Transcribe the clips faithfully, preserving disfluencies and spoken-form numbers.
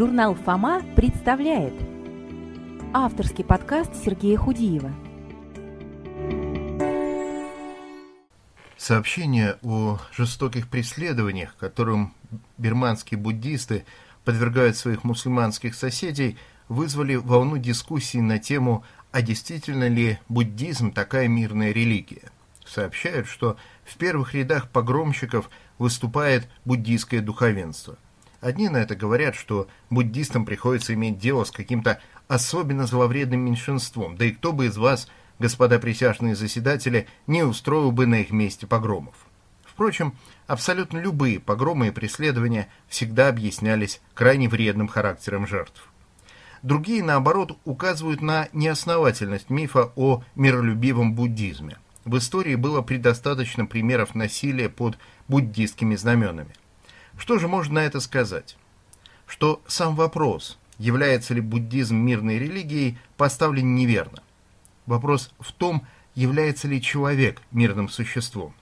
Журнал «Фома» представляет авторский подкаст Сергея Худиева. Сообщения о жестоких преследованиях, которым бирманские буддисты подвергают своих мусульманских соседей, вызвали волну дискуссий на тему, а действительно ли буддизм такая мирная религия. Сообщают, что в первых рядах погромщиков выступает буддийское духовенство. Одни на это говорят, что буддистам приходится иметь дело с каким-то особенно зловредным меньшинством, да и кто бы из вас, господа присяжные заседатели, не устроил бы на их месте погромов. Впрочем, абсолютно любые погромы и преследования всегда объяснялись крайне вредным характером жертв. Другие, наоборот, указывают на неосновательность мифа о миролюбивом буддизме. В истории было предостаточно примеров насилия под буддистскими знаменами. Что же можно на это сказать? Что сам вопрос, является ли буддизм мирной религией, поставлен неверно. Вопрос в том, является ли человек мирным существом.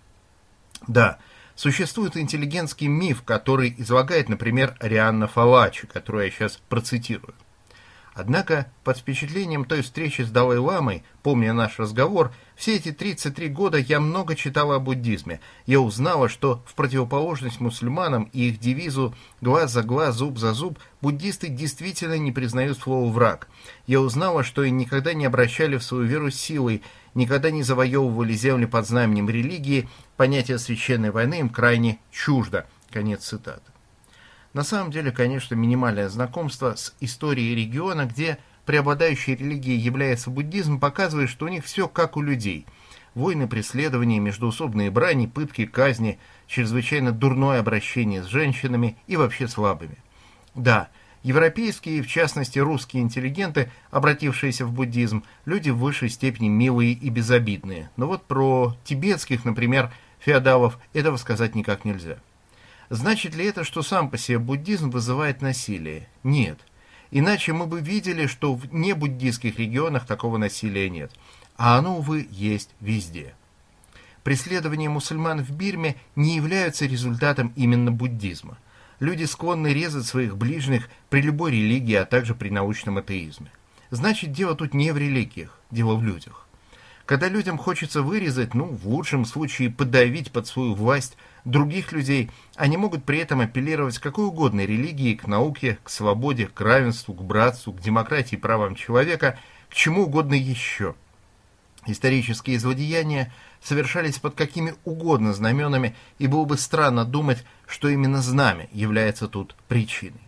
Да, существует интеллигентский миф, который излагает, например, Арианна Фалачи, которую я сейчас процитирую. Однако, под впечатлением той встречи с Далай-ламой, помня наш разговор, все эти тридцать три года я много читала о буддизме. Я узнала, что в противоположность мусульманам и их девизу «глаз за глаз, зуб за зуб» буддисты действительно не признают слово «враг». Я узнала, что и никогда не обращали в свою веру силой, никогда не завоевывали земли под знаменем религии, понятие священной войны им крайне чуждо. Конец цитаты. На самом деле, конечно, минимальное знакомство с историей региона, где преобладающей религией является буддизм, показывает, что у них все как у людей. Войны, преследования, междоусобные брани, пытки, казни, чрезвычайно дурное обращение с женщинами и вообще слабыми. Да, европейские, в частности русские интеллигенты, обратившиеся в буддизм, люди в высшей степени милые и безобидные. Но вот про тибетских, например, феодалов этого сказать никак нельзя. Значит ли это, что сам по себе буддизм вызывает насилие? Нет. Иначе мы бы видели, что в небуддийских регионах такого насилия нет. А оно, увы, есть везде. Преследования мусульман в Бирме не являются результатом именно буддизма. Люди склонны резать своих ближних при любой религии, а также при научном атеизме. Значит, дело тут не в религиях, дело в людях. Когда людям хочется вырезать, ну, в лучшем случае подавить под свою власть других людей, они могут при этом апеллировать к какой угодно религии, к науке, к свободе, к равенству, к братству, к демократии и правам человека, к чему угодно еще. Исторические злодеяния совершались под какими угодно знаменами, и было бы странно думать, что именно знамя является тут причиной.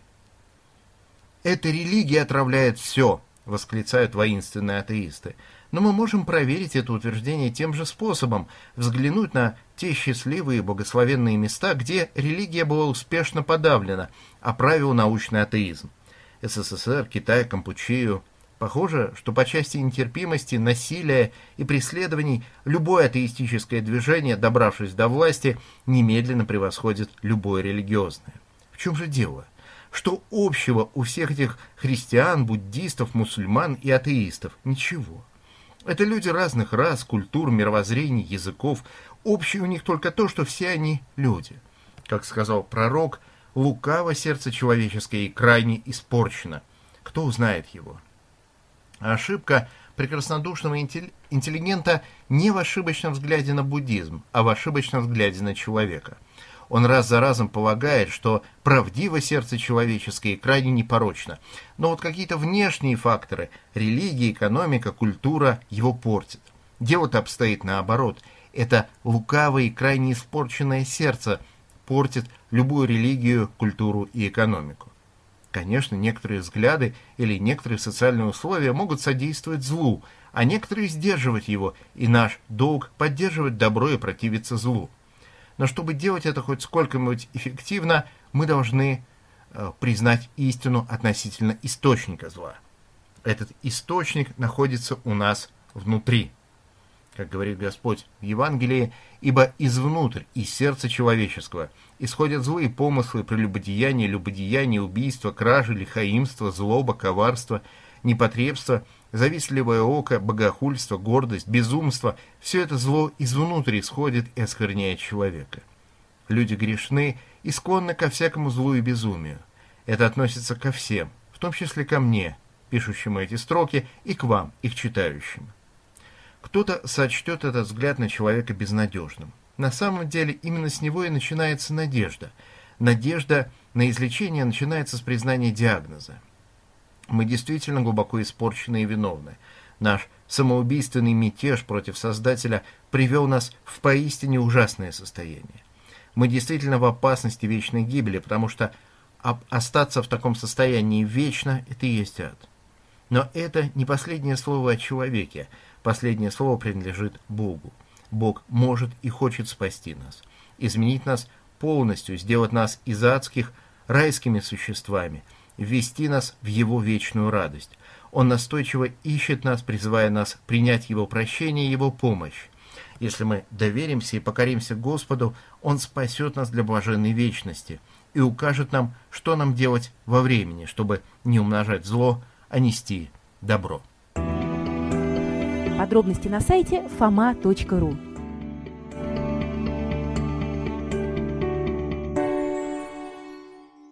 «Эта религия отравляет все», — восклицают воинственные атеисты. Но мы можем проверить это утверждение тем же способом, взглянуть на те счастливые и благословенные места, где религия была успешно подавлена, а правил научный атеизм. СССР, Китай, Кампучию. Похоже, что по части нетерпимости, насилия и преследований любое атеистическое движение, добравшись до власти, немедленно превосходит любое религиозное. В чем же дело? Что общего у всех этих христиан, буддистов, мусульман и атеистов? Ничего. Это люди разных рас, культур, мировоззрений, языков. Общее у них только то, что все они люди. Как сказал пророк, лукаво сердце человеческое и крайне испорчено. Кто узнает его? А ошибка прекраснодушного интеллигента не в ошибочном взгляде на буддизм, а в ошибочном взгляде на человека. Он раз за разом полагает, что правдиво сердце человеческое и крайне непорочно. Но вот какие-то внешние факторы – религия, экономика, культура – его портят. Дело-то обстоит наоборот. Это лукавое и крайне испорченное сердце портит любую религию, культуру и экономику. Конечно, некоторые взгляды или некоторые социальные условия могут содействовать злу, а некоторые сдерживать его, и наш долг – поддерживать добро и противиться злу. Но чтобы делать это хоть сколько-нибудь эффективно, мы должны э, признать истину относительно источника зла. Этот источник находится у нас внутри. Как говорит Господь в Евангелии, «Ибо извнутрь, из сердца человеческого, исходят злые помыслы, прелюбодеяния, любодеяния, убийства, кражи, лихаимство, злоба, коварство, непотребство, завистливое око, богохульство, гордость, безумство – все это зло извнутрь исходит и оскверняет человека. Люди грешны и склонны ко всякому злу и безумию. Это относится ко всем, в том числе ко мне, пишущему эти строки, и к вам, их читающим. Кто-то сочтет этот взгляд на человека безнадежным. На самом деле именно с него и начинается надежда. Надежда на излечение начинается с признания диагноза. Мы действительно глубоко испорчены и виновны. Наш самоубийственный мятеж против Создателя привел нас в поистине ужасное состояние. Мы действительно в опасности вечной гибели, потому что остаться в таком состоянии вечно – это и есть ад. Но это не последнее слово о человеке. Последнее слово принадлежит Богу. Бог может и хочет спасти нас, изменить нас полностью, сделать нас из адских райскими существами, ввести нас в Его вечную радость. Он настойчиво ищет нас, призывая нас принять Его прощение и Его помощь. Если мы доверимся и покоримся Господу, Он спасет нас для блаженной вечности и укажет нам, что нам делать во времени, чтобы не умножать зло, а нести добро. Подробности на сайте фома точка ру.